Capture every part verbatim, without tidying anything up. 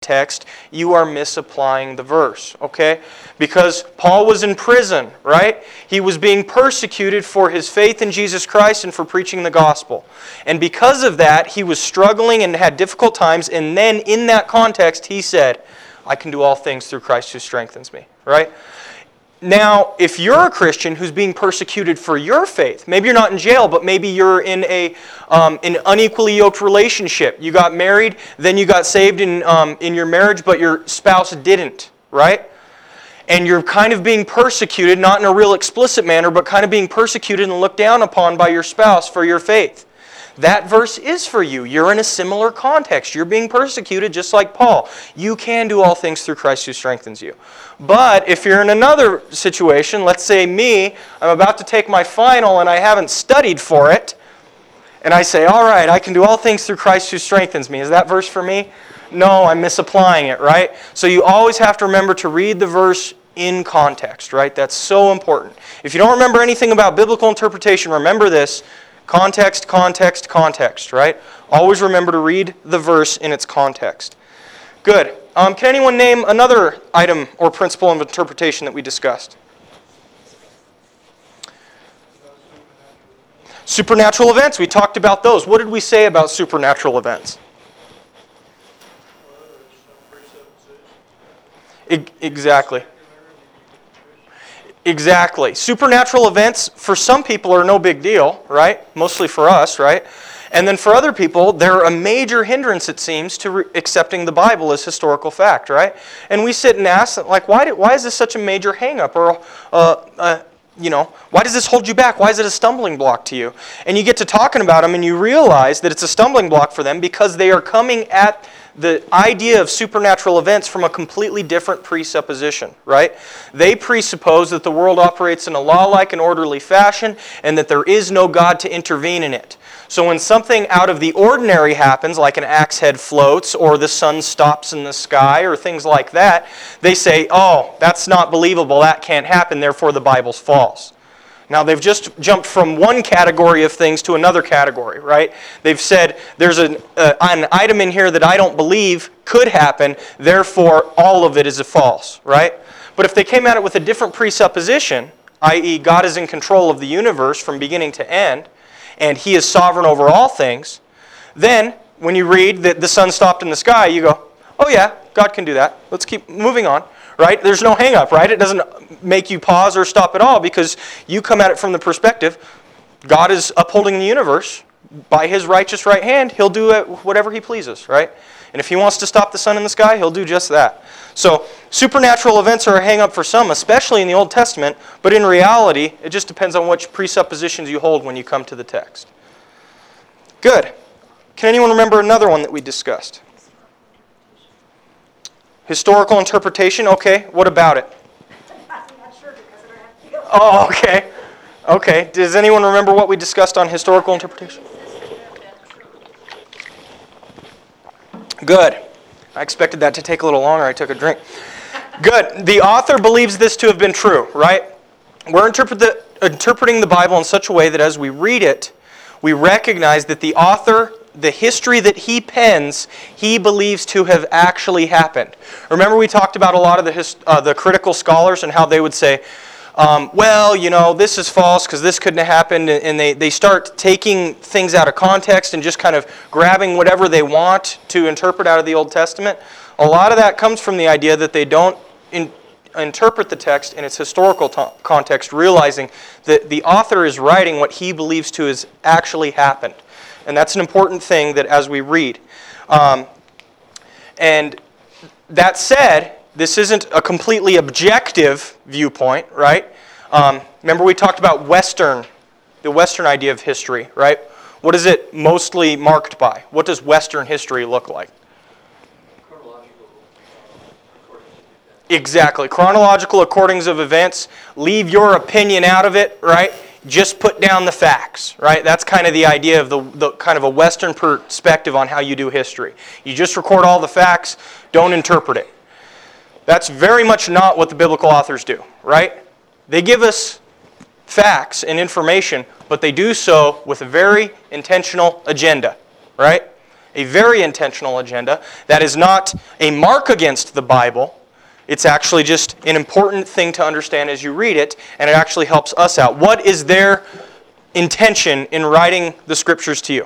text, you are misapplying the verse, okay? Because Paul was in prison, right? He was being persecuted for his faith in Jesus Christ and for preaching the gospel. And because of that, he was struggling and had difficult times, and then in that context, he said, I can do all things through Christ who strengthens me, right? Now, if you're a Christian who's being persecuted for your faith, maybe you're not in jail, but maybe you're in a um, an unequally yoked relationship. You got married, then you got saved in um, in your marriage, but your spouse didn't, right? And you're kind of being persecuted, not in a real explicit manner, but kind of being persecuted and looked down upon by your spouse for your faith. That verse is for you. You're in a similar context. You're being persecuted just like Paul. You can do all things through Christ who strengthens you. But if you're in another situation, let's say me, I'm about to take my final and I haven't studied for it, and I say, all right, I can do all things through Christ who strengthens me. Is that verse for me? No, I'm misapplying it, right? So you always have to remember to read the verse in context, right? That's so important. If you don't remember anything about biblical interpretation, remember this. Context, context, context, right? Always remember to read the verse in its context. Good. Um, can anyone name another item or principle of interpretation that we discussed? Supernatural events. We talked about those. What did we say about supernatural events? E- exactly. Exactly. Supernatural events for some people are no big deal, right? Mostly for us, right? And then for other people, they're a major hindrance, it seems, to re- accepting the Bible as historical fact, right? And we sit and ask, like, why, do, why is this such a major hang-up? Or, uh, uh, you know, why does this hold you back? Why is it a stumbling block to you? And you get to talking about them and you realize that it's a stumbling block for them because they are coming at the idea of supernatural events from a completely different presupposition, right? They presuppose that the world operates in a law-like and orderly fashion and that there is no God to intervene in it. So when something out of the ordinary happens, like an axe head floats or the sun stops in the sky or things like that, they say, oh, that's not believable, that can't happen, therefore the Bible's false. Now, they've just jumped from one category of things to another category, right? They've said, there's an, uh, an item in here that I don't believe could happen, therefore all of it is a false, right? But if they came at it with a different presupposition, that is God is in control of the universe from beginning to end, and He is sovereign over all things, then when you read that the sun stopped in the sky, you go, oh yeah, God can do that. Let's keep moving on. Right? There's no hang-up, right? It doesn't make you pause or stop at all because you come at it from the perspective, God is upholding the universe by His righteous right hand. He'll do whatever He pleases, right? And if He wants to stop the sun in the sky, He'll do just that. So supernatural events are a hang-up for some, especially in the Old Testament, but in reality, it just depends on which presuppositions you hold when you come to the text. Good. Can anyone remember another one that we discussed? Historical interpretation, okay. What about it? I'm not sure because I don't have to go. Oh, okay. Okay. Does anyone remember what we discussed on historical interpretation? Good. I expected that to take a little longer. I took a drink. Good. The author believes this to have been true, right? We're interpret the, interpreting the Bible in such a way that as we read it, we recognize that the author, the history that he pens, he believes to have actually happened. Remember we talked about a lot of the his, uh, the critical scholars and how they would say, um, well, you know, this is false because this couldn't have happened, and they, they start taking things out of context and just kind of grabbing whatever they want to interpret out of the Old Testament. A lot of that comes from the idea that they don't in, interpret the text in its historical t- context, realizing that the author is writing what he believes to has actually happened. And that's an important thing that as we read. Um, and that said, this isn't a completely objective viewpoint, right? Um, remember we talked about Western, the Western idea of history, right? What is it mostly marked by? What does Western history look like? Chronological accordings. Exactly. Chronological accordings of events. Leave your opinion out of it, right? Just put down the facts, right? That's kind of the idea of the, the kind of a Western perspective on how you do history. You just record all the facts, don't interpret it. That's very much not what the biblical authors do, right? They give us facts and information, but they do so with a very intentional agenda, right? A very intentional agenda that is not a mark against the Bible. It's actually just an important thing to understand as you read it, and it actually helps us out. What is their intention in writing the Scriptures to you?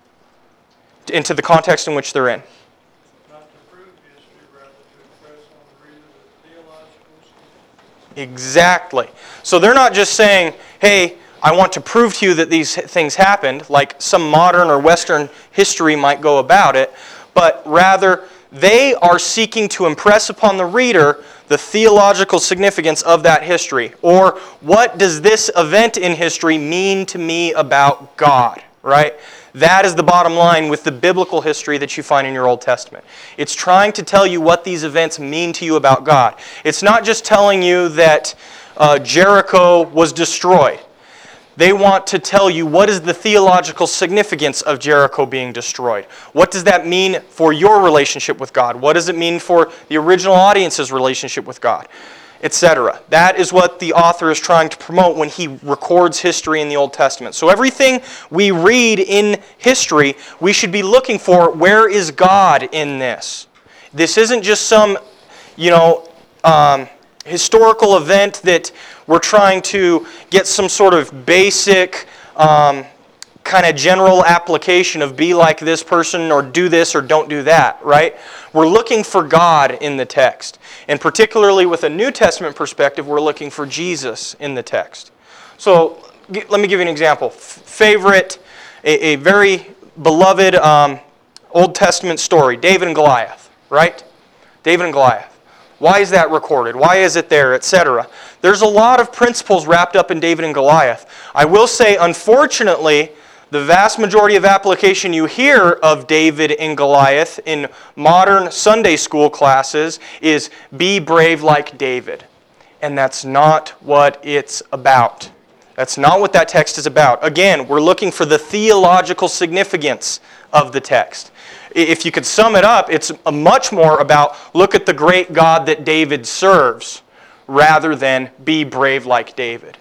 Into the context in which they're in. Not to prove history, rather to impress on the reader the theological significance. Exactly. So they're not just saying, hey, I want to prove to you that these things happened, like some modern or Western history might go about it, but rather they are seeking to impress upon the reader the theological significance of that history. Or what does this event in history mean to me about God, right? That is the bottom line with the biblical history that you find in your Old Testament. It's trying to tell you what these events mean to you about God. It's not just telling you that uh, Jericho was destroyed. They want to tell you what is the theological significance of Jericho being destroyed. What does that mean for your relationship with God? What does it mean for the original audience's relationship with God? Etc. That is what the author is trying to promote when he records history in the Old Testament. So everything we read in history, we should be looking for, where is God in this? This isn't just some, you know, um, historical event that we're trying to get some sort of basic um, kind of general application of be like this person or do this or don't do that, right? We're looking for God in the text. And particularly with a New Testament perspective, we're looking for Jesus in the text. So let me give you an example. F- favorite, a, a very beloved um, Old Testament story, David and Goliath, right? David and Goliath. Why is that recorded? Why is it there, et cetera? There's a lot of principles wrapped up in David and Goliath. I will say, unfortunately, the vast majority of application you hear of David and Goliath in modern Sunday school classes is be brave like David. And that's not what it's about. That's not what that text is about. Again, we're looking for the theological significance of the text. If you could sum it up, it's much more about look at the great God that David serves rather than be brave like David.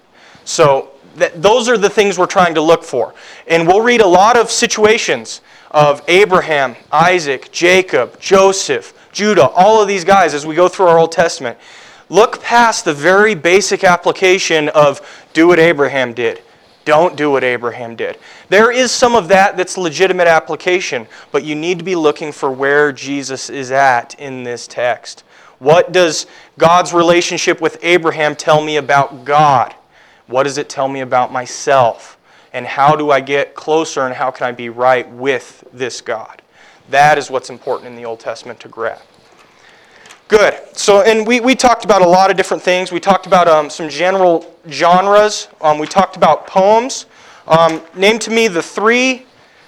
So that, those are the things we're trying to look for. And we'll read a lot of situations of Abraham, Isaac, Jacob, Joseph, Judah, all of these guys as we go through our Old Testament. Look past the very basic application of do what Abraham did. Don't do what Abraham did. There is some of that that's legitimate application, but you need to be looking for where Jesus is at in this text. What does God's relationship with Abraham tell me about God? What does it tell me about myself? And how do I get closer and how can I be right with this God? That is what's important in the Old Testament to grab. Good. So, and we, we talked about a lot of different things. We talked about um, some general genres. Um, we talked about poems. Um, name to me the three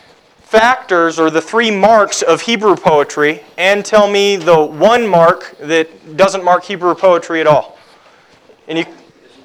factors or the three marks of Hebrew poetry, and tell me the one mark that doesn't mark Hebrew poetry at all. And you,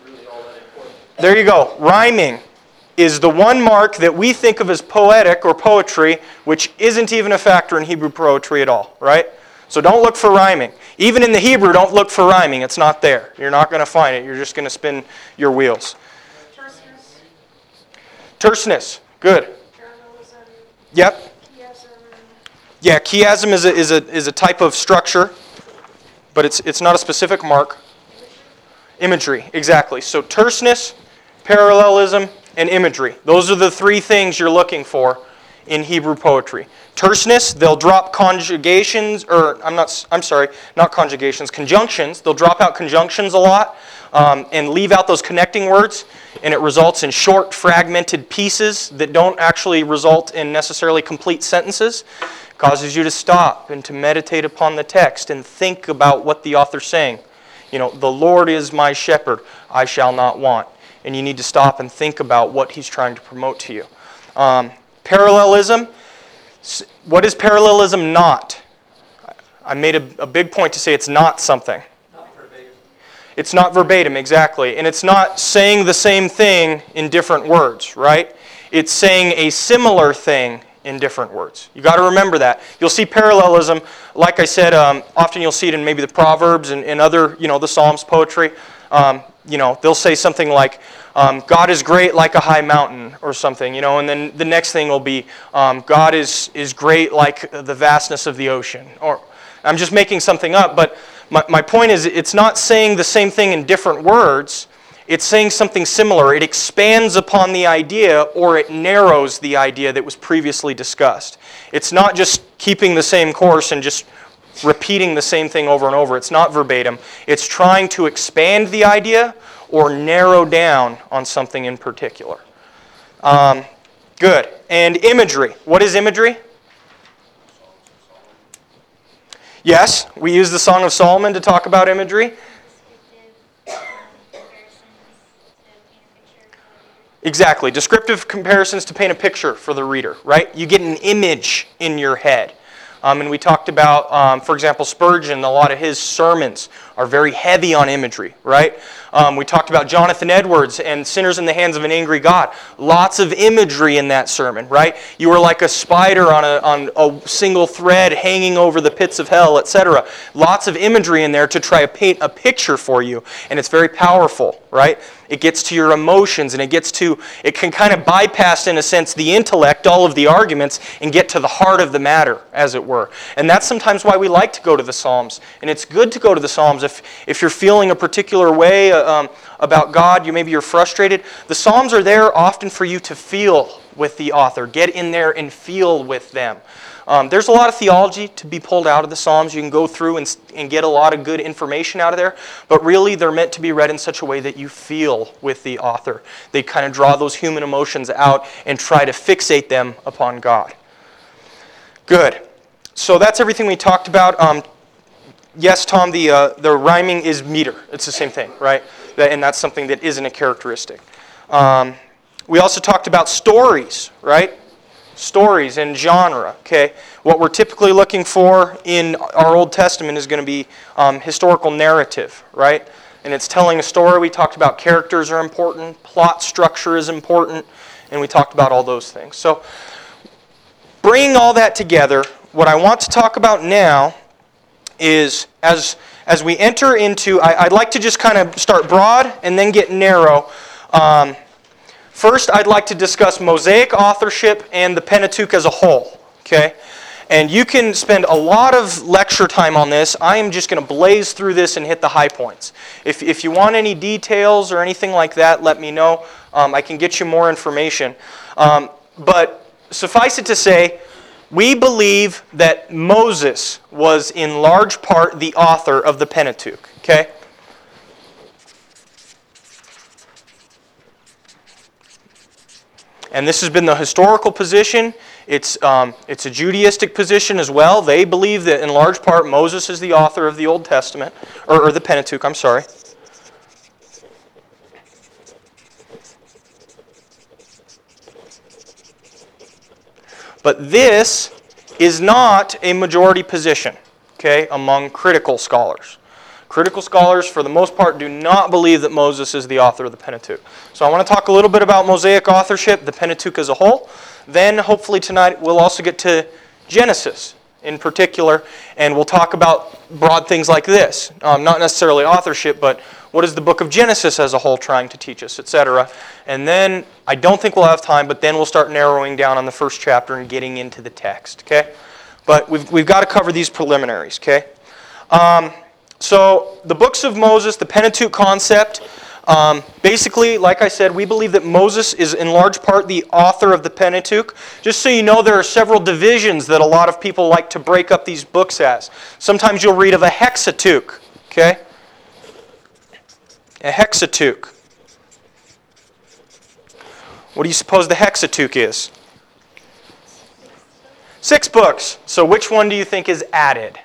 there you go. Rhyming is the one mark that we think of as poetic or poetry, which isn't even a factor in Hebrew poetry at all, right? So don't look for rhyming. Even in the Hebrew, don't look for rhyming. It's not there. You're not going to find it. You're just going to spin your wheels. Terseness, Terseness. Good. parallelism, Yep. chiasm, Yeah, chiasm is a, is a, is a type of structure, but it's, it's not a specific mark. Imagery, exactly. So terseness, parallelism, and imagery. Those are the three things you're looking for in Hebrew poetry. Terseness, they'll drop conjugations, or I'm not, I'm sorry, not conjugations, conjunctions. They'll drop out conjunctions a lot um, and leave out those connecting words, and it results in short, fragmented pieces that don't actually result in necessarily complete sentences. It causes you to stop and to meditate upon the text and think about what the author's saying. You know, the Lord is my shepherd, I shall not want. And you need to stop and think about what he's trying to promote to you. Um, parallelism. What is parallelism not? I made a, a big point to say it's not something. Not verbatim. It's not verbatim, exactly. And it's not saying the same thing in different words, right? It's saying a similar thing in different words. You got to remember that. You'll see parallelism, like I said, um, often you'll see it in maybe the Proverbs and, and other, you know, the Psalms poetry. Um, you know, they'll say something like, um, God is great like a high mountain or something, you know, and then the next thing will be, um, God is, is great like the vastness of the ocean. Or I'm just making something up, but my, my point is it's not saying the same thing in different words. It's saying something similar. It expands upon the idea or it narrows the idea that was previously discussed. It's not just keeping the same course and just repeating the same thing over and over. It's not verbatim. It's trying to expand the idea or narrow down on something in particular. Um, good. And imagery. What is imagery? Yes, we use the Song of Solomon to talk about imagery. Exactly. Descriptive comparisons to paint a picture for the reader, right? You get an image in your head. Um, and we talked about, um, for example, Spurgeon, a lot of his sermons are very heavy on imagery, right? Um, we talked about Jonathan Edwards and Sinners in the Hands of an Angry God. Lots of imagery in that sermon, right? You were like a spider on a, on a single thread hanging over the pits of hell, et cetera. Lots of imagery in there to try to paint a picture for you, and it's very powerful, right? It gets to your emotions, and it gets to, it can kind of bypass, in a sense, the intellect, all of the arguments, and get to the heart of the matter, as it were. And that's sometimes why we like to go to the Psalms. And it's good to go to the Psalms if, if you're feeling a particular way um, about God, you maybe you're frustrated. The Psalms are there often for you to feel with the author. Get in there and feel with them. Um, there's a lot of theology to be pulled out of the Psalms. You can go through and, and get a lot of good information out of there, but really they're meant to be read in such a way that you feel with the author. They kind of draw those human emotions out and try to fixate them upon God. Good. So that's everything we talked about. Um, yes, Tom, the, uh, the rhyming is meter. It's the same thing, right? That, and that's something that isn't a characteristic. Um, we also talked about stories, right? Stories and genre, okay? What we're typically looking for in our Old Testament is going to be um, historical narrative, right? And it's telling a story. We talked about characters are important, plot structure is important, and we talked about all those things. So, bringing all that together, what I want to talk about now is as, as we enter into, I, I'd like to just kind of start broad and then get narrow. Um, First, I'd like to discuss Mosaic authorship and the Pentateuch as a whole, okay? And you can spend a lot of lecture time on this. I am just going to blaze through this and hit the high points. If, if you want any details or anything like that, let me know. Um, I can get you more information. Um, but suffice it to say, we believe that Moses was in large part the author of the Pentateuch, okay? And this has been the historical position. It's, um, it's a Judaistic position as well. They believe that in large part Moses is the author of the Old Testament, or, or the Pentateuch, I'm sorry. But this is not a majority position, okay, among critical scholars. Critical scholars, for the most part, do not believe that Moses is the author of the Pentateuch. So I want to talk a little bit about Mosaic authorship, the Pentateuch as a whole. Then, hopefully tonight, we'll also get to Genesis in particular, and we'll talk about broad things like this. Um, not necessarily authorship, but what is the book of Genesis as a whole trying to teach us, et cetera. And then, I don't think we'll have time, but then we'll start narrowing down on the first chapter and getting into the text, okay? But we've, we've got to cover these preliminaries, okay? Um... So, the books of Moses, the Pentateuch concept, um, basically, like I said, we believe that Moses is in large part the author of the Pentateuch. Just so you know, there are several divisions that a lot of people like to break up these books as. Sometimes you'll read of a hexateuch, okay? A hexateuch. What do you suppose the hexateuch is? Six books. So which one do you think is added?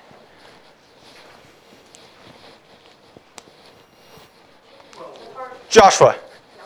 Joshua.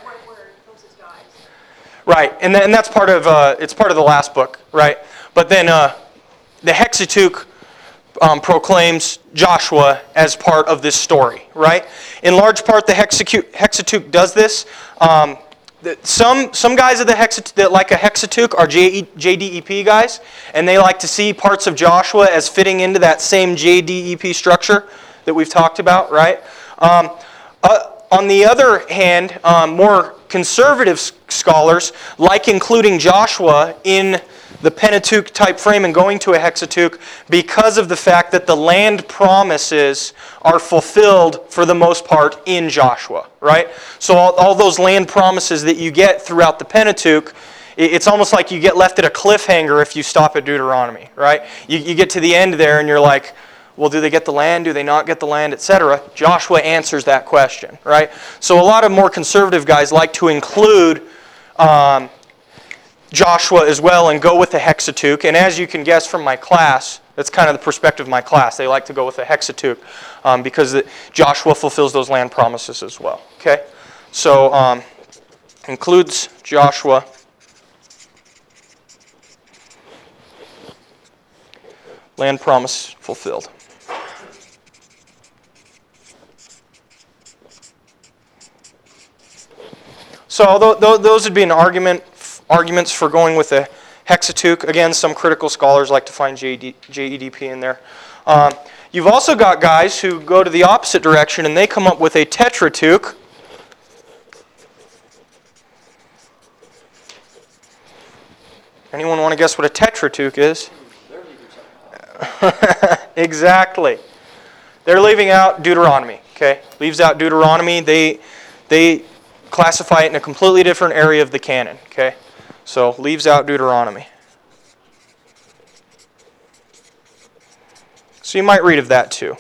Right, and, then, and that's part of uh, it's part of the last book, right? But then uh, the Hexateuch um, proclaims Joshua as part of this story, right? In large part, the Hexateuch, Hexateuch does this. Um, the, some some guys of the Hexateuch that like a Hexateuch are J D E P guys, and they like to see parts of Joshua as fitting into that same J D E P structure that we've talked about, right? Um, uh, on the other hand, um, more conservative s- scholars like including Joshua in the Pentateuch type frame and going to a Hexateuch because of the fact that the land promises are fulfilled for the most part in Joshua, right? So all, all those land promises that you get throughout the Pentateuch, it- it's almost like you get left at a cliffhanger if you stop at Deuteronomy, right? You, you get to the end there and you're like, well, do they get the land? Do they not get the land? et cetera. Joshua answers that question, right? So a lot of more conservative guys like to include um, Joshua as well and go with the Hexateuch. And as you can guess from my class, that's kind of the perspective of my class. They like to go with the Hexateuch um, because the, Joshua fulfills those land promises as well. Okay, so um, includes Joshua. Land promise fulfilled. So although those would be an argument, arguments for going with the Hexateuch. Again, some critical scholars like to find J E D P in there. Um, you've also got guys who go to the opposite direction and they come up with a Tetrateuch. Anyone want to guess what a Tetrateuch is? They're leaving something out. Exactly. They're leaving out Deuteronomy. Okay, leaves out Deuteronomy. They they classify it in a completely different area of the canon. Okay, so leaves out Deuteronomy. So you might read of that too.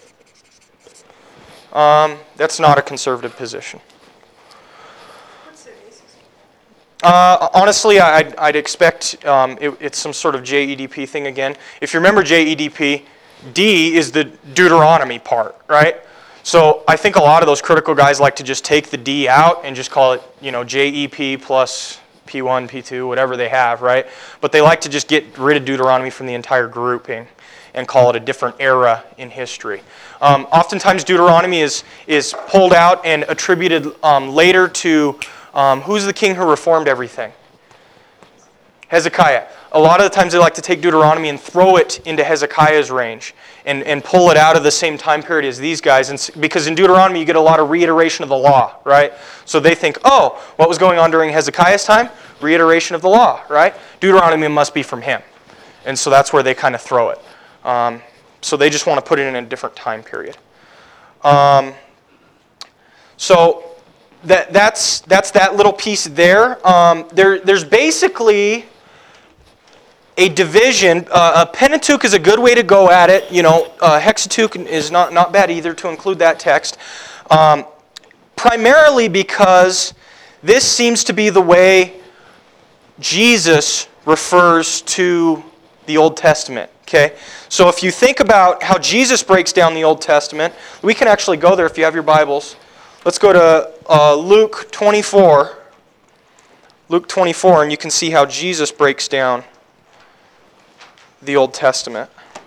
Um, that's not a conservative position. What's it, basis? Uh, honestly, I'd, I'd expect um, it, it's some sort of J E D P thing again. If you remember J E D P, D is the Deuteronomy part, right? So I think a lot of those critical guys like to just take the D out and just call it, you know, J E P plus P one, P two, whatever they have, right? But they like to just get rid of Deuteronomy from the entire grouping and call it a different era in history. Um, oftentimes Deuteronomy is, is pulled out and attributed um, later to, um, who's the king who reformed everything? Hezekiah. A lot of the times they like to take Deuteronomy and throw it into Hezekiah's range and, and pull it out of the same time period as these guys. And because in Deuteronomy you get a lot of reiteration of the law, right? So they think, oh, what was going on during Hezekiah's time? Reiteration of the law, right? Deuteronomy must be from him. And so that's where they kind of throw it. Um, so they just want to put it in a different time period. Um, so that, that's, that's that little piece there. Um, there. There's basically a division. Uh, a Pentateuch is a good way to go at it. You know, uh, Hexateuch is not, not bad either to include that text. Um, primarily because this seems to be the way Jesus refers to the Old Testament. Okay, so if you think about how Jesus breaks down the Old Testament, we can actually go there if you have your Bibles. Let's go to uh, Luke twenty-four. Luke twenty-four, and you can see how Jesus breaks down the Old Testament.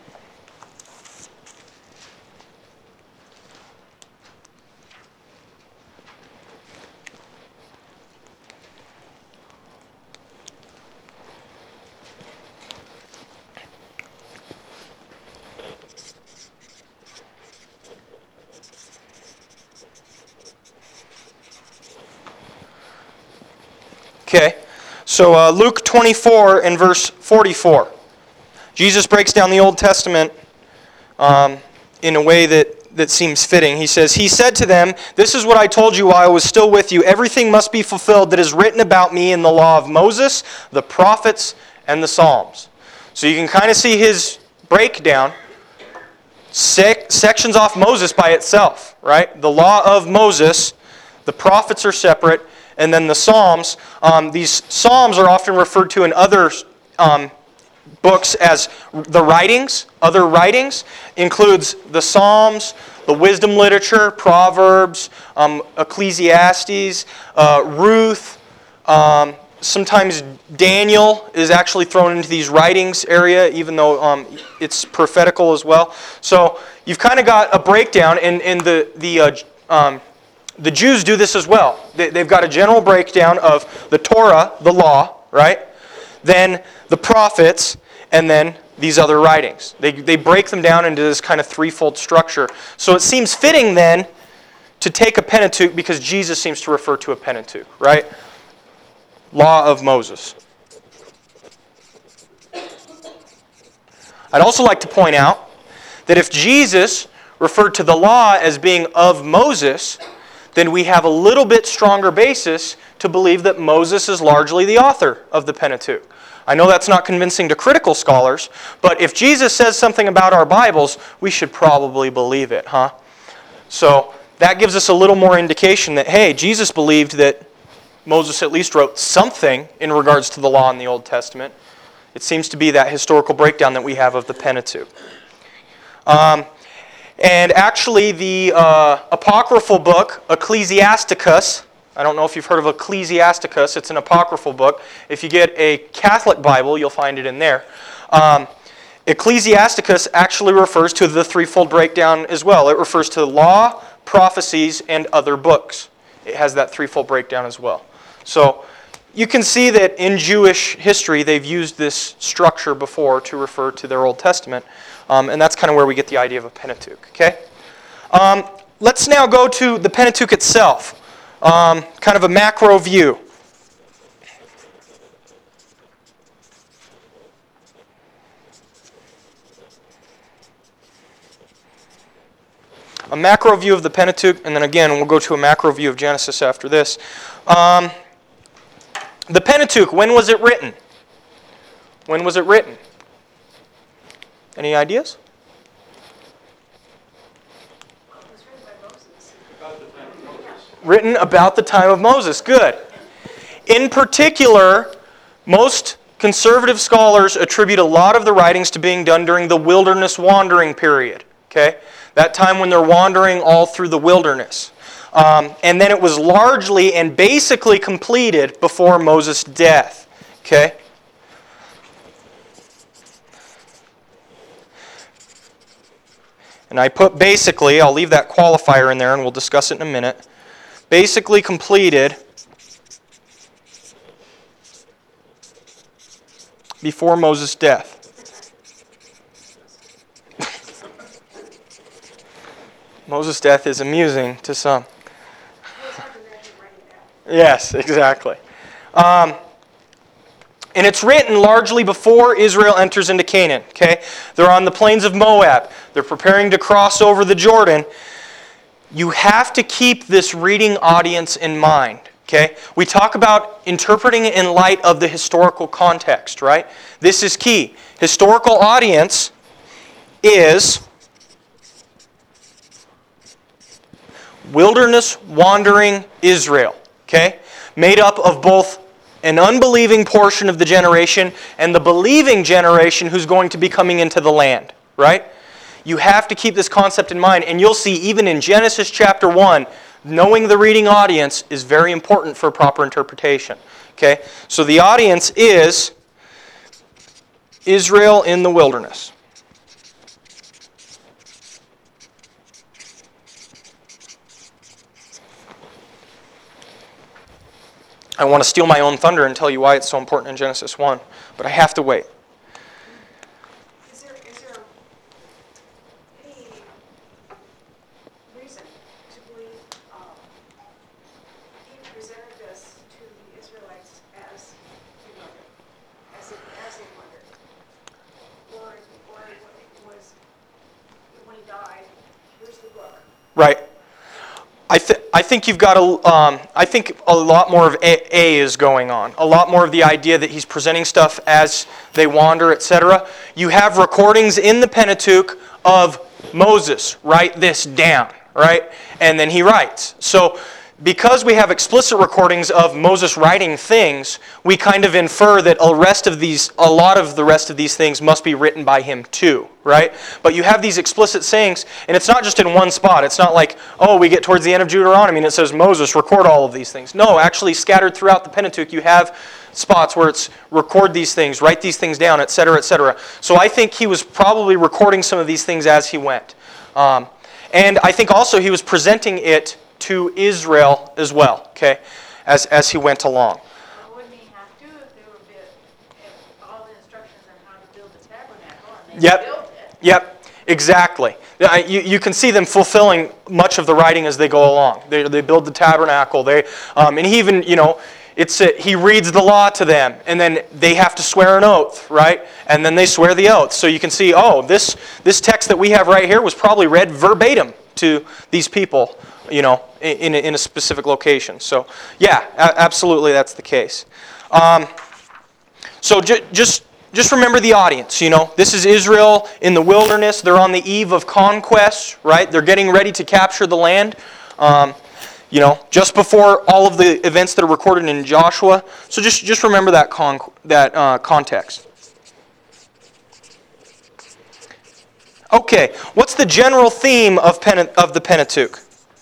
Okay, so uh, Luke twenty-four and verse forty-four. Jesus breaks down the Old Testament um, in a way that, that seems fitting. He says, He said to them, "This is what I told you while I was still with you. Everything must be fulfilled that is written about me in the law of Moses, the prophets, and the Psalms." So you can kind of see his breakdown. Sec- sections off Moses by itself, right? The law of Moses, the prophets are separate, and then the Psalms. Um, these Psalms are often referred to in other um, books as the writings. Other writings includes the Psalms, the wisdom literature, Proverbs, um, Ecclesiastes, uh, Ruth. Um, sometimes Daniel is actually thrown into these writings area, even though um, it's prophetical as well. So you've kind of got a breakdown, and, and the the uh, um, The Jews do this as well. They've got a general breakdown of the Torah, the law, right? Then the prophets, and then these other writings. They, they break them down into this kind of threefold structure. So it seems fitting then to take a Pentateuch because Jesus seems to refer to a Pentateuch, right? Law of Moses. I'd also like to point out that if Jesus referred to the law as being of Moses, then we have a little bit stronger basis to believe that Moses is largely the author of the Pentateuch. I know that's not convincing to critical scholars, but if Jesus says something about our Bibles, we should probably believe it, huh? So that gives us a little more indication that, hey, Jesus believed that Moses at least wrote something in regards to the law in the Old Testament. It seems to be that historical breakdown that we have of the Pentateuch. Um, and actually, the uh, apocryphal book, Ecclesiasticus, I don't know if you've heard of Ecclesiasticus. It's an apocryphal book. If you get a Catholic Bible, you'll find it in there. Um, Ecclesiasticus actually refers to the threefold breakdown as well. It refers to law, prophecies, and other books. It has that threefold breakdown as well. So you can see that in Jewish history, they've used this structure before to refer to their Old Testament. Um, and that's kind of where we get the idea of a Pentateuch. Okay? Um, let's now go to the Pentateuch itself. Um, kind of a macro view. A macro view of the Pentateuch, and then again, we'll go to a macro view of Genesis after this. Um, the Pentateuch, when was it written? When was it written? Any ideas? It was written by Moses. About the time of Moses. Written about the time of Moses. Good. In particular, most conservative scholars attribute a lot of the writings to being done during the wilderness wandering period. Okay? That time when they're wandering all through the wilderness. Um, and then it was largely and basically completed before Moses' death. Okay? And I put basically, I'll leave that qualifier in there and we'll discuss it in a minute. Basically completed before Moses' death. Moses' death is amusing to some. It's hard to imagine writing that. Yes, exactly. Um, and it's written largely before Israel enters into Canaan. Okay, they're on the plains of Moab. They're preparing to cross over the Jordan. You have to keep this reading audience in mind. Okay, we talk about interpreting it in light of the historical context, right? This is key. Historical audience is wilderness wandering Israel, okay? Made up of both an unbelieving portion of the generation and the believing generation who's going to be coming into the land, right? You have to keep this concept in mind, and you'll see even in Genesis chapter one, knowing the reading audience is very important for proper interpretation, okay? So the audience is Israel in the wilderness. I want to steal my own thunder and tell you why it's so important in Genesis one, but I have to wait. Is there, is there any reason to believe um, he presented this to the Israelites as he wondered, as they, as they wondered? Or, or it was, when he died, here's the book. Right. I, th- I think you've got a, um, I think a lot more of A, A is going on. A lot more of the idea that he's presenting stuff as they wander, et cetera. You have recordings in the Pentateuch of Moses, write this down, right? And then he writes. So because we have explicit recordings of Moses writing things, we kind of infer that a rest of these, a lot of the rest of these things must be written by him too, right? But you have these explicit sayings, and it's not just in one spot. It's not like, oh, we get towards the end of Deuteronomy and it says, Moses, record all of these things. No, actually scattered throughout the Pentateuch, you have spots where it's record these things, write these things down, et cetera, et cetera. So I think he was probably recording some of these things as he went. Um, and I think also he was presenting it to Israel as well, okay, as, as he went along. Well, wouldn't he have to if there were bit, if all the instructions on how to build the tabernacle and they Yep. built it? Yep, exactly. Yeah, You, you can see them fulfilling much of the writing as they go along. They, they build the tabernacle. They, um, and he even, you know, it's a, he reads the law to them, and then they have to swear an oath, right? And then they swear the oath. So you can see, oh, this this text that we have right here was probably read verbatim to these people, you know, in, in, in a specific location. So yeah, a- absolutely that's the case. Um, so ju- just... Just remember the audience, you know. This is Israel in the wilderness. They're on the eve of conquest, right? They're getting ready to capture the land, um, you know, just before all of the events that are recorded in Joshua. So just, just remember that, con- that uh, context. Okay, what's the general theme of, Pen- of the Pentateuch?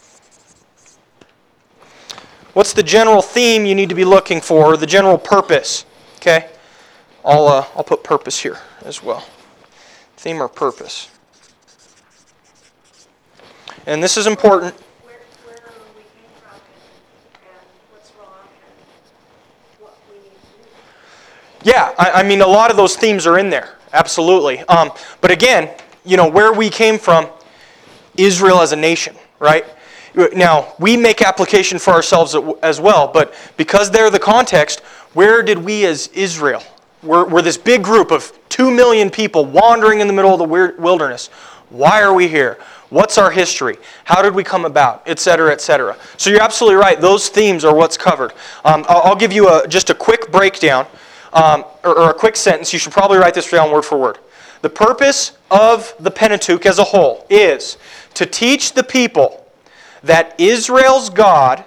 What's the general theme you need to be looking for, or the general purpose? Okay? I'll, uh, I'll put purpose here as well. Theme or purpose. And this is important. Where, where we came from and, and what's wrong and what we need to do. Yeah, I, I mean, a lot of those themes are in there. Absolutely. Um, but again, you know, where we came from, Israel as a nation, right? Now, we make application for ourselves as well, but because they're the context, where did we as Israel? We're, we're this big group of two million people wandering in the middle of the wilderness. Why are we here? What's our history? How did we come about? Et cetera, et cetera. So you're absolutely right. Those themes are what's covered. Um, I'll, I'll give you a, just a quick breakdown, um, or, or a quick sentence. You should probably write this down word for word. The purpose of the Pentateuch as a whole is to teach the people that Israel's God,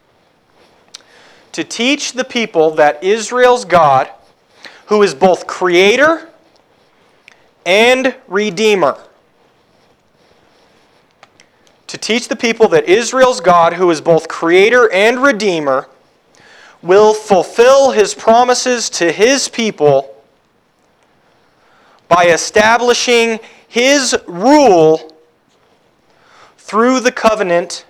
to teach the people that Israel's God, who is both creator and redeemer. To teach the people that Israel's God, who is both creator and redeemer, will fulfill his promises to his people by establishing his rule through the covenant,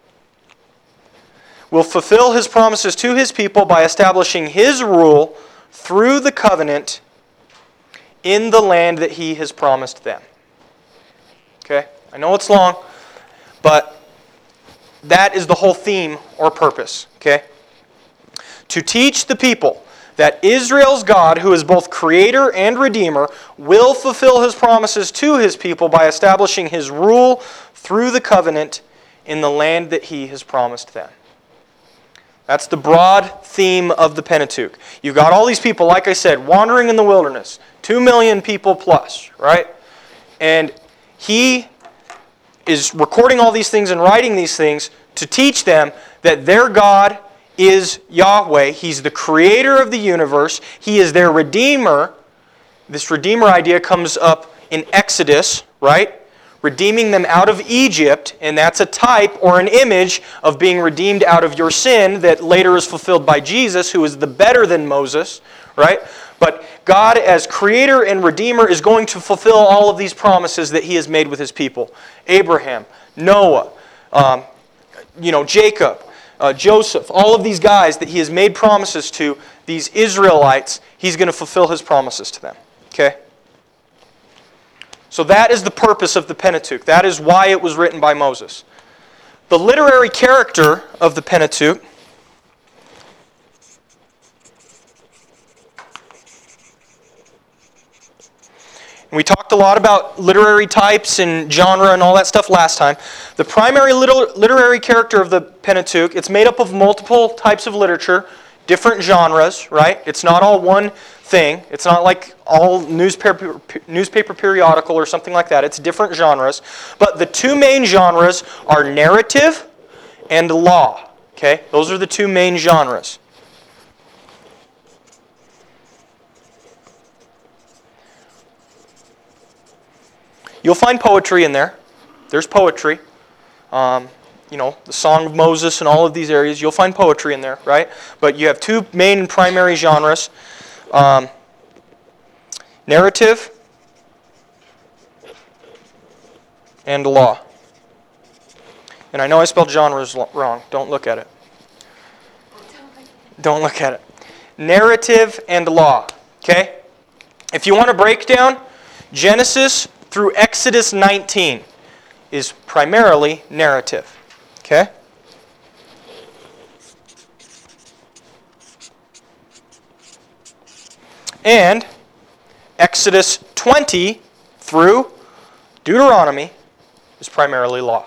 will fulfill his promises to his people by establishing his rule through the covenant in the land that he has promised them. Okay? I know it's long, but that is the whole theme or purpose. Okay? To teach the people that Israel's God, who is both creator and redeemer, will fulfill his promises to his people by establishing his rule through the covenant in the land that he has promised them. That's the broad theme of the Pentateuch. You've got all these people, like I said, wandering in the wilderness. Two million people plus, right? And he is recording all these things and writing these things to teach them that their God is Yahweh. He's the creator of the universe. He is their redeemer. This redeemer idea comes up in Exodus, right? Redeeming them out of Egypt, and that's a type or an image of being redeemed out of your sin that later is fulfilled by Jesus, who is the better than Moses, right? But God, as creator and redeemer, is going to fulfill all of these promises that he has made with his people. Abraham, Noah, um, you know, Jacob, uh, Joseph, all of these guys that he has made promises to, these Israelites, he's going to fulfill his promises to them. Okay? So that is the purpose of the Pentateuch. That is why it was written by Moses. The literary character of the Pentateuch and we talked a lot about literary types and genre and all that stuff last time. The primary literary character of the Pentateuch, it's made up of multiple types of literature, different genres, right? It's not all one thing. It's not like all newspaper, newspaper periodical or something like that. It's different genres. But the two main genres are narrative and law. Okay? Those are the two main genres. You'll find poetry in there. There's poetry. Um, you know, the Song of Moses and all of these areas. You'll find poetry in there, right? But you have two main and primary genres. Um, narrative and law. And I know I spelled genres wrong. Don't look at it. Don't look at it. Narrative and law. Okay? If you want a breakdown, Genesis through Exodus nineteen. is primarily narrative. Okay? And Exodus twenty through Deuteronomy is primarily law.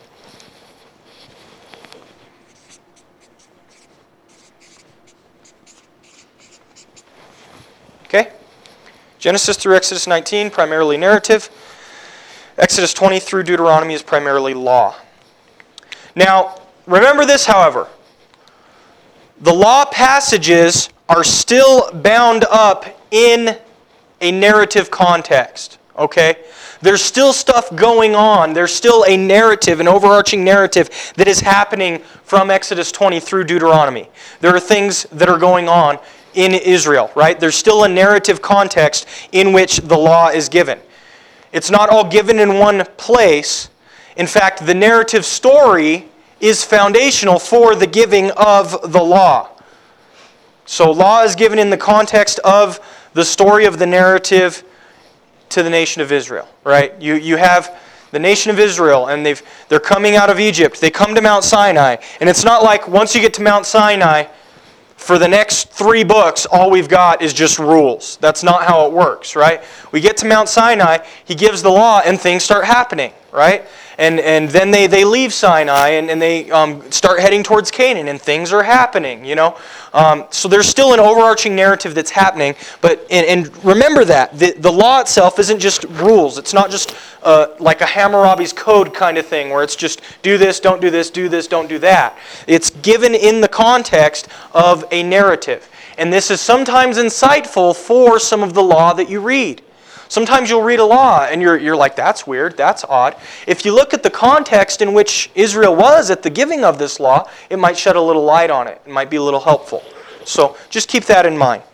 Okay? Genesis through Exodus nineteen, primarily narrative. Exodus twenty through Deuteronomy is primarily law. Now, remember this, however. The law passages are still bound up in a narrative context. Okay? There's still stuff going on. There's still a narrative, an overarching narrative that is happening from Exodus twenty through Deuteronomy. There are things that are going on in Israel, right? There's still a narrative context in which the law is given. It's not all given in one place. In fact, the narrative story is foundational for the giving of the law. So law is given in the context of the story of the narrative to the nation of Israel, right? You you have the nation of Israel, and they've they're coming out of Egypt. They come to Mount Sinai, and it's not like once you get to Mount Sinai, for the next three books, all we've got is just rules. That's not how it works, right? We get to Mount Sinai, he gives the law, and things start happening, right? And and then they, they leave Sinai, and, and they um, start heading towards Canaan, and things are happening, you know? Um, so there's still an overarching narrative that's happening, but and, and remember that. The, the law itself isn't just rules. It's not just uh, like a Hammurabi's Code kind of thing, where it's just do this, don't do this, do this, don't do that. It's given in the context of a narrative. And this is sometimes insightful for some of the law that you read. Sometimes you'll read a law and you're, you're like, that's weird, that's odd. If you look at the context in which Israel was at the giving of this law, it might shed a little light on it. It might be a little helpful. So just keep that in mind.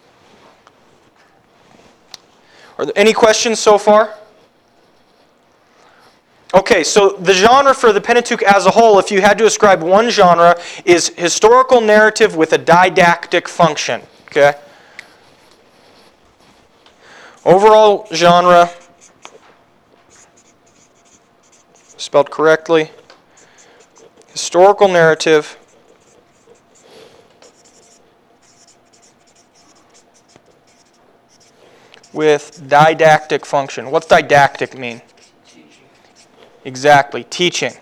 Are there any questions so far? Okay, so the genre for the Pentateuch as a whole, if you had to ascribe one genre, is historical narrative with a didactic function. Okay? Overall genre, spelled correctly, historical narrative with didactic function. What's didactic mean? Teaching. Exactly, teaching.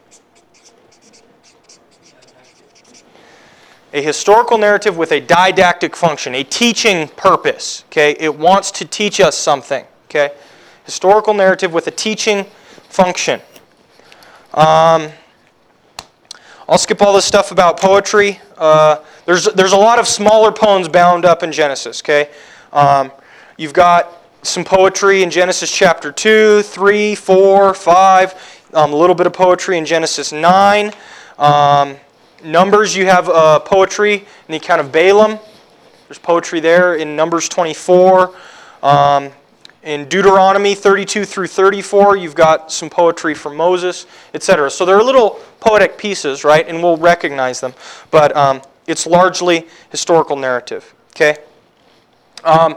A historical narrative with a didactic function, a teaching purpose. Okay, it wants to teach us something. Okay, historical narrative with a teaching function. Um, I'll skip all this stuff about poetry. Uh, there's there's a lot of smaller poems bound up in Genesis. Okay, um, you've got some poetry in Genesis chapter two, three, four, five. Um, a little bit of poetry in Genesis nine. Um, Numbers, you have uh, poetry in the account of Balaam. There's poetry there in Numbers twenty-four. Um, in Deuteronomy thirty-two through thirty-four, you've got some poetry from Moses, et cetera. So they're little poetic pieces, right? And we'll recognize them. But um, it's largely historical narrative. Okay? Um,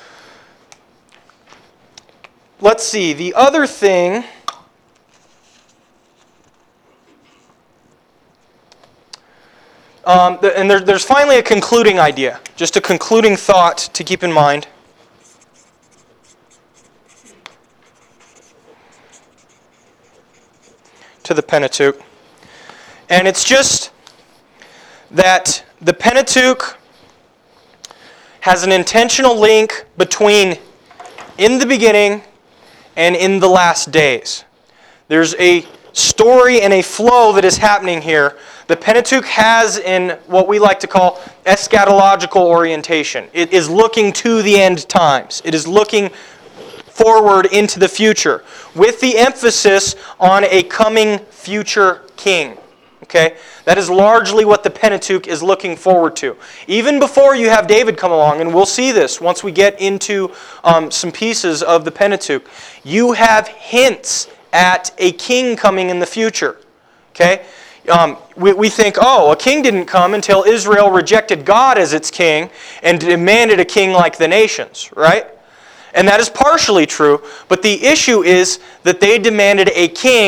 let's see. The other thing... Um, and there, there's finally a concluding idea, just a concluding thought to keep in mind. To the Pentateuch. And it's just that the Pentateuch has an intentional link between in the beginning and in the last days. There's a story and a flow that is happening here. The Pentateuch has in what we like to call eschatological orientation. It is looking to the end times. It is looking forward into the future with the emphasis on a coming future king. Okay? That is largely what the Pentateuch is looking forward to. Even before you have David come along, and we'll see this once we get into um, some pieces of the Pentateuch, you have hints at a king coming in the future. Okay? Um, we, we think, oh, a king didn't come until Israel rejected God as its king and demanded a king like the nations, right? And that is partially true, but the issue is that they demanded a king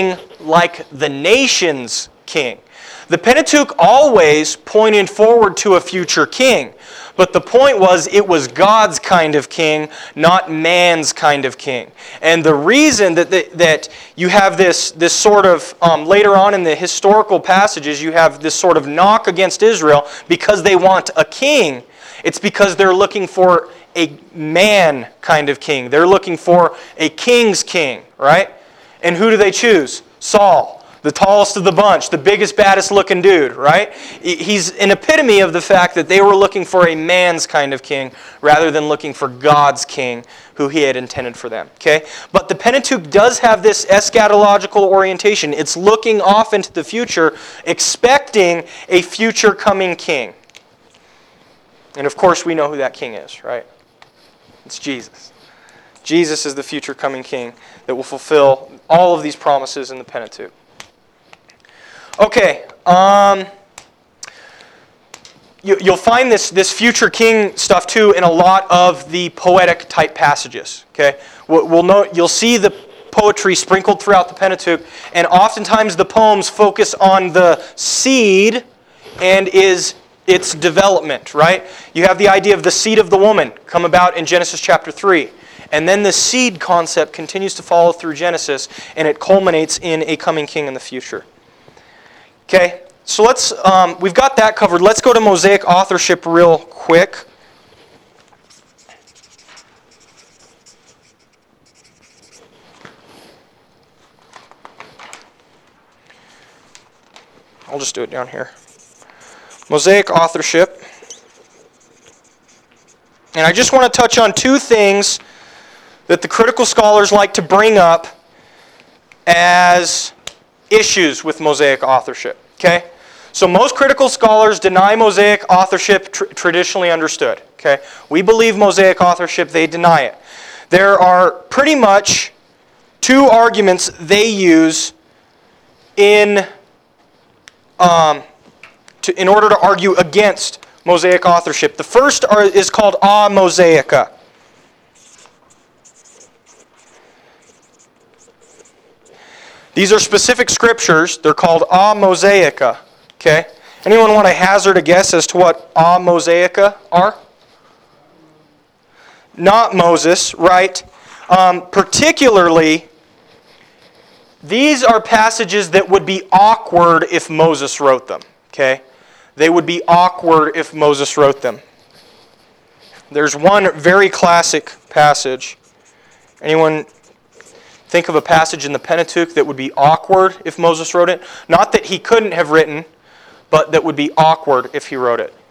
like the nation's king. The Pentateuch always pointed forward to a future king. But the point was, it was God's kind of king, not man's kind of king. And the reason that the, that you have this, this sort of, um, later on in the historical passages, you have this sort of knock against Israel because they want a king. It's because they're looking for a man kind of king. They're looking for a king's king, right? And who do they choose? Saul. The tallest of the bunch, the biggest, baddest looking dude, right? He's an epitome of the fact that they were looking for a man's kind of king rather than looking for God's king who he had intended for them. Okay? But the Pentateuch does have this eschatological orientation. It's looking off into the future, expecting a future coming king. And of course we know who that king is, right? It's Jesus. Jesus is the future coming king that will fulfill all of these promises in the Pentateuch. Okay, um, you, you'll find this, this future king stuff too in a lot of the poetic type passages. Okay, we'll, we'll note, you'll see the poetry sprinkled throughout the Pentateuch, and oftentimes the poems focus on the seed and is its development. Right? You have the idea of the seed of the woman come about in Genesis chapter three. And then the seed concept continues to follow through Genesis, and it culminates in a coming king in the future. Okay, so let's, um, we've got that covered. Let's go to Mosaic authorship real quick. I'll just do it down here. Mosaic authorship. And I just want to touch on two things that the critical scholars like to bring up as issues with Mosaic authorship. Okay? So most critical scholars deny Mosaic authorship tr- traditionally understood. Okay? We believe Mosaic authorship, they deny it. There are pretty much two arguments they use in, um, to, in order to argue against Mosaic authorship. The first are, is called a Mosaica. These are specific scriptures. They're called a Mosaica. Okay? Anyone want to hazard a guess as to what a Mosaica are? Not Moses, right? Um, particularly, these are passages that would be awkward if Moses wrote them. Okay? They would be awkward if Moses wrote them. There's one very classic passage. Anyone think of a passage in the Pentateuch that would be awkward if Moses wrote it? Not that he couldn't have written, but that would be awkward if he wrote it.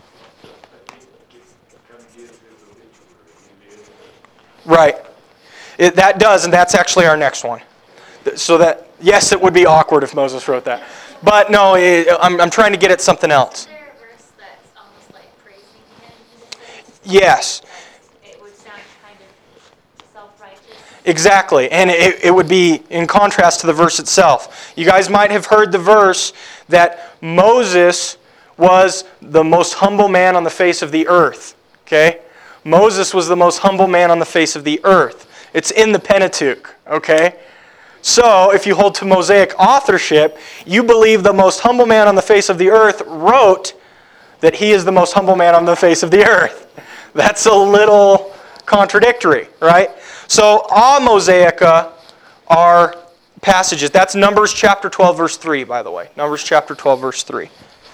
Right. It, that does, and that's actually our next one. So that, yes, it would be awkward if Moses wrote that. But no, it, I'm, I'm trying to get at something else. Is there a verse that's almost like praising him? Yes. It would sound kind of self-righteous. Exactly, and it, it would be in contrast to the verse itself. You guys might have heard the verse that Moses was the most humble man on the face of the earth. Okay? Moses was the most humble man on the face of the earth. It's in the Pentateuch. Okay? So, if you hold to Mosaic authorship, you believe the most humble man on the face of the earth wrote that he is the most humble man on the face of the earth. That's a little contradictory, right? So, a Mosaica are passages. That's Numbers chapter twelve, verse three, by the way. Numbers chapter twelve, verse three.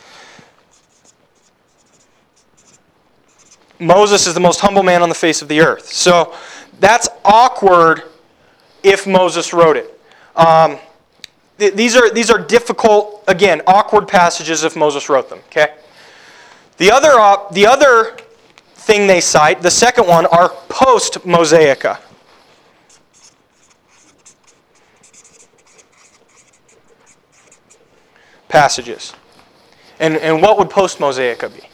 Moses is the most humble man on the face of the earth. So, that's awkward if Moses wrote it. Um, th- these are these are difficult, again, awkward passages if Moses wrote them. Okay. The other op- the other thing they cite, the second one, are post-Mosaica. Passages. And and what would post-Mosaica be?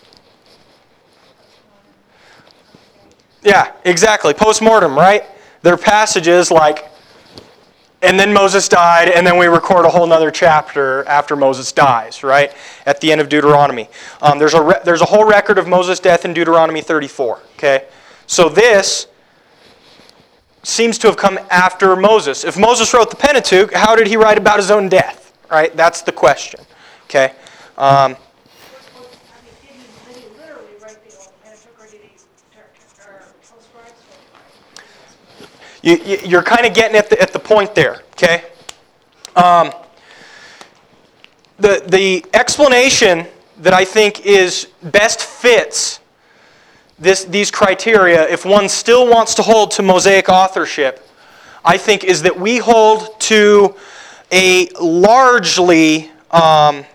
Yeah, exactly. Post-mortem, right? They're passages like, and then Moses died, and then we record a whole other chapter after Moses dies, right? At the end of Deuteronomy. Um, there's, a re- there's a whole record of Moses' death in Deuteronomy thirty-four, okay? So this seems to have come after Moses. If Moses wrote the Pentateuch, how did he write about his own death? Right? That's the question. Okay. Um, Well, well, I mean, did he, did he literally write the Old Pentateuch, or did he, or, or scribes write? you, you- you're kind of getting at the at the point there. Okay. Um, the the explanation that I think is best fits this these criteria, if one still wants to hold to Mosaic authorship, I think is that we hold to a largely um,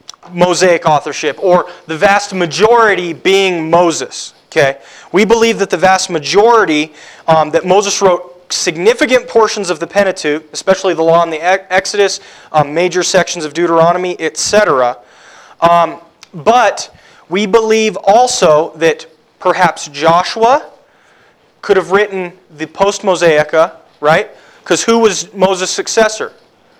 Mosaic authorship, or the vast majority being Moses. Okay, we believe that the vast majority um, that Moses wrote significant portions of the Pentateuch, especially the Law and the Exodus, um, major sections of Deuteronomy, et cetera. Um, but we believe also that perhaps Joshua could have written the Post-Mosaica, right? Because who was Moses' successor?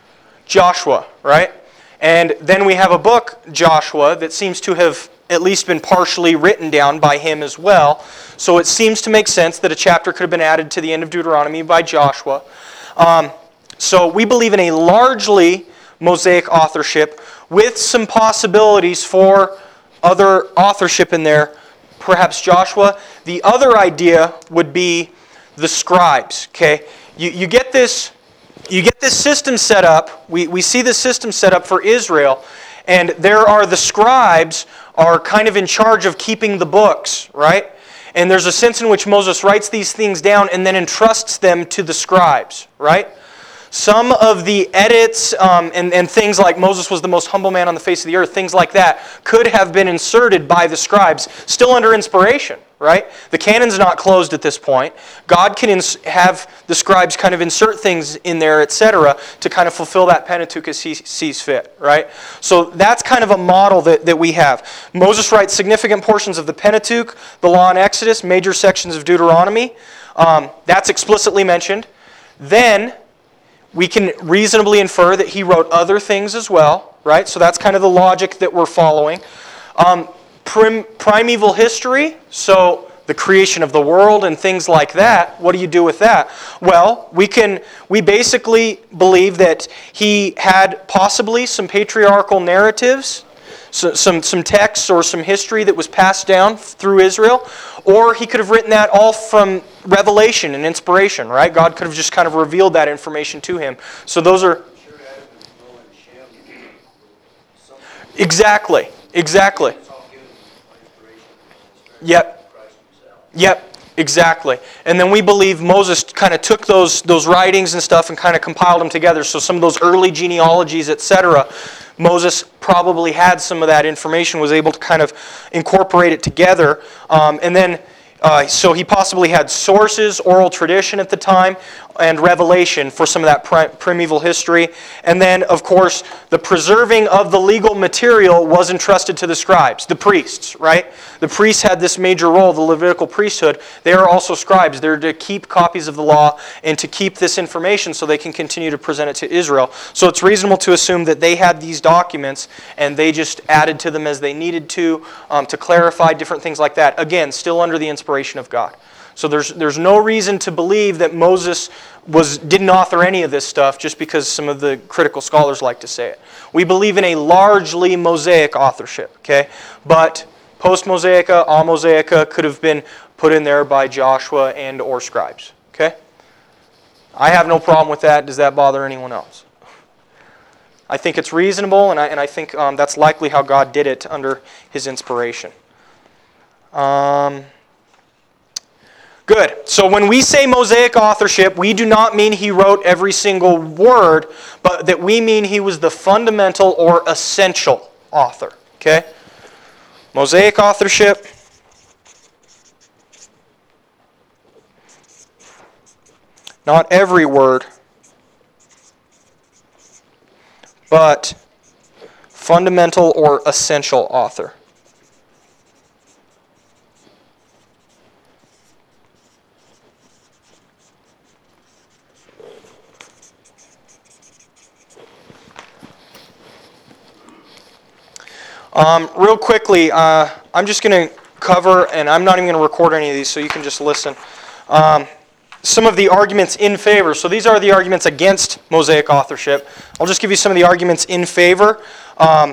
Joshua, right? And then we have a book, Joshua, that seems to have at least been partially written down by him as well. So it seems to make sense that a chapter could have been added to the end of Deuteronomy by Joshua. Um, so we believe in a largely Mosaic authorship with some possibilities for other authorship in there, perhaps Joshua. The other idea would be the scribes. Okay, you, you get this you get this system set up. We, we see this system set up for Israel, and there are the scribes are kind of in charge of keeping the books, right? And there's a sense in which Moses writes these things down and then entrusts them to the scribes, right? Some of the edits um, and, and things like Moses was the most humble man on the face of the earth, things like that, could have been inserted by the scribes, still under inspiration, right? The canon's not closed at this point. God can ins- have the scribes kind of insert things in there, et cetera, to kind of fulfill that Pentateuch as he sees fit, right? So that's kind of a model that, that we have. Moses writes significant portions of the Pentateuch, the Law and Exodus, major sections of Deuteronomy. Um, that's explicitly mentioned. Then we can reasonably infer that he wrote other things as well, right? So that's kind of the logic that we're following. Um, prim, primeval history, so the creation of the world and things like that. What do you do with that? Well, we can we basically believe that he had possibly some patriarchal narratives, so, some some texts or some history that was passed down through Israel, or he could have written that all from revelation and inspiration, right? God could have just kind of revealed that information to him. So those are exactly, exactly. Yep, yep, exactly. And then we believe Moses kind of took those those writings and stuff and kind of compiled them together. So some of those early genealogies, et cetera, Moses probably had some of that information, was able to kind of incorporate it together. Um, and then, uh, so he possibly had sources, oral tradition at the time, and revelation for some of that pri- primeval history. And then, of course, the preserving of the legal material was entrusted to the scribes, the priests, right? The priests had this major role, the Levitical priesthood. They are also scribes. They're to keep copies of the law and to keep this information so they can continue to present it to Israel. So it's reasonable to assume that they had these documents and they just added to them as they needed to, um, to clarify different things like that. Again, still under the inspiration of God. So there's there's no reason to believe that Moses was didn't author any of this stuff just because some of the critical scholars like to say it. We believe in a largely Mosaic authorship, okay? But post-Mosaica, a-Mosaica could have been put in there by Joshua and or scribes, okay? I have no problem with that. Does that bother anyone else? I think it's reasonable, and I and I think um, that's likely how God did it under His inspiration. Um... Good. So when we say Mosaic authorship, we do not mean he wrote every single word, but that we mean he was the fundamental or essential author. Okay? Mosaic authorship. Not every word, but fundamental or essential author. Um, real quickly, uh, I'm just going to cover, and I'm not even going to record any of these, so you can just listen. Um, some of the arguments in favor. So these are the arguments against Mosaic authorship. I'll just give you some of the arguments in favor. Um,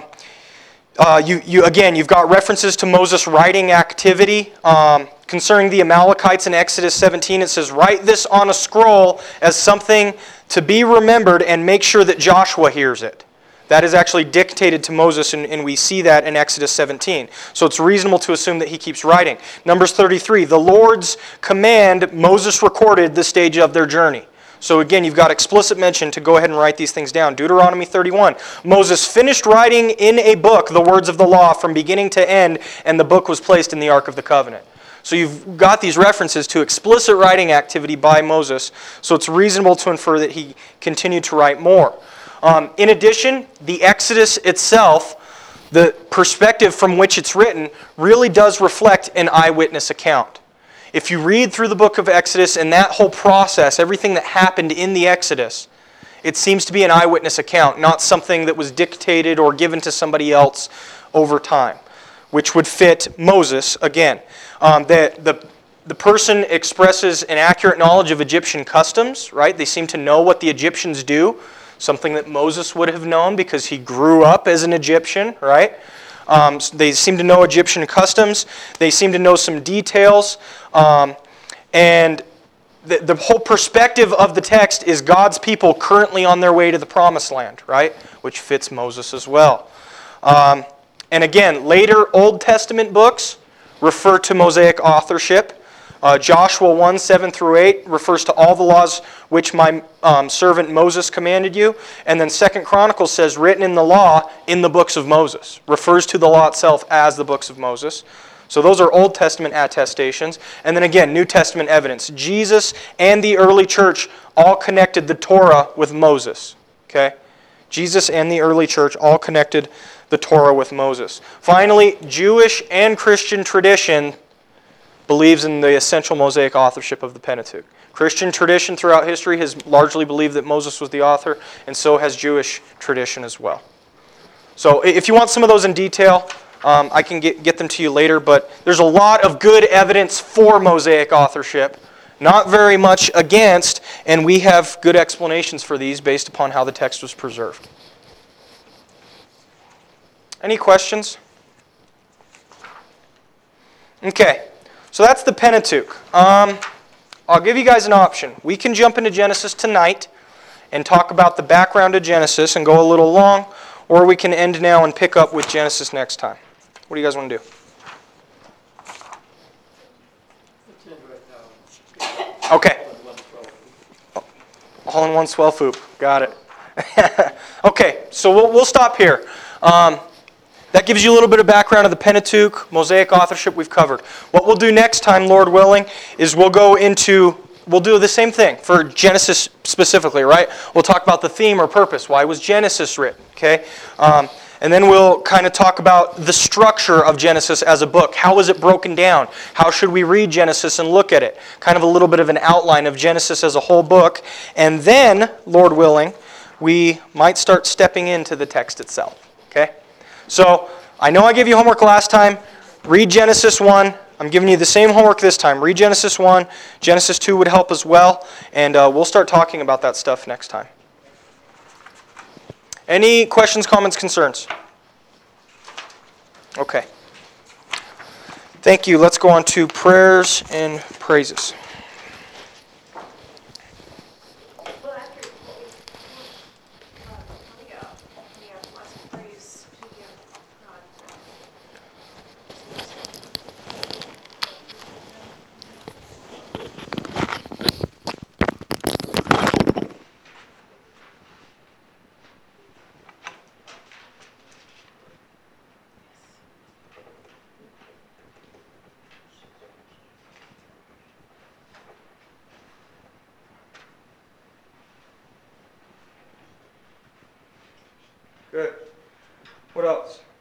uh, you, you again, you've got references to Moses' writing activity. Um, concerning the Amalekites in Exodus seventeen, it says, "Write this on a scroll as something to be remembered and make sure that Joshua hears it." That is actually dictated to Moses, and, and we see that in Exodus seventeen. So it's reasonable to assume that he keeps writing. Numbers thirty-three, the Lord's command, Moses recorded the stage of their journey. So again, you've got explicit mention to go ahead and write these things down. Deuteronomy thirty-one, Moses finished writing in a book the words of the law from beginning to end, and the book was placed in the Ark of the Covenant. So you've got these references to explicit writing activity by Moses, so it's reasonable to infer that he continued to write more. Um, in addition, the Exodus itself, the perspective from which it's written, really does reflect an eyewitness account. If you read through the book of Exodus and that whole process, everything that happened in the Exodus, it seems to be an eyewitness account, not something that was dictated or given to somebody else over time, which would fit Moses again. Um, the, the, the person expresses an accurate knowledge of Egyptian customs, right? They seem to know what the Egyptians do, something that Moses would have known because he grew up as an Egyptian, right? Um, they seem to know Egyptian customs. They seem to know some details. Um, and the, the whole perspective of the text is God's people currently on their way to the Promised Land, right? Which fits Moses as well. Um, and again, later Old Testament books refer to Mosaic authorship. Uh, Joshua one, seven through eight refers to all the laws which my um, servant Moses commanded you. And then Second Chronicles says, written in the law in the books of Moses. Refers to the law itself as the books of Moses. So those are Old Testament attestations. And then again, New Testament evidence. Jesus and the early church all connected the Torah with Moses. Okay? Jesus and the early church all connected the Torah with Moses. Finally, Jewish and Christian tradition believes in the essential Mosaic authorship of the Pentateuch. Christian tradition throughout history has largely believed that Moses was the author, and so has Jewish tradition as well. So if you want some of those in detail, um, I can get, get them to you later, but there's a lot of good evidence for Mosaic authorship, not very much against, and we have good explanations for these based upon how the text was preserved. Any questions? Okay. So that's the Pentateuch. Um, I'll give you guys an option. We can jump into Genesis tonight and talk about the background of Genesis and go a little long, or we can end now and pick up with Genesis next time. What do you guys want to do? Attend right now. Okay. One twelve. All in one swell foop. Got it. Okay, so we'll, we'll stop here. Um, That gives you a little bit of background of the Pentateuch, Mosaic authorship we've covered. What we'll do next time, Lord willing, is we'll go into, we'll do the same thing for Genesis specifically, right? We'll talk about the theme or purpose. Why was Genesis written, okay? Um, and then we'll kind of talk about the structure of Genesis as a book. How is it broken down? How should we read Genesis and look at it? Kind of a little bit of an outline of Genesis as a whole book. And then, Lord willing, we might start stepping into the text itself, okay? So, I know I gave you homework last time. Read Genesis one. I'm giving you the same homework this time. Read Genesis one. Genesis two would help as well. And uh, we'll start talking about that stuff next time. Any questions, comments, concerns? Okay. Thank you. Let's go on to prayers and praises. Well, after, uh, coming up, we have lots of praise to give God. Good. What else?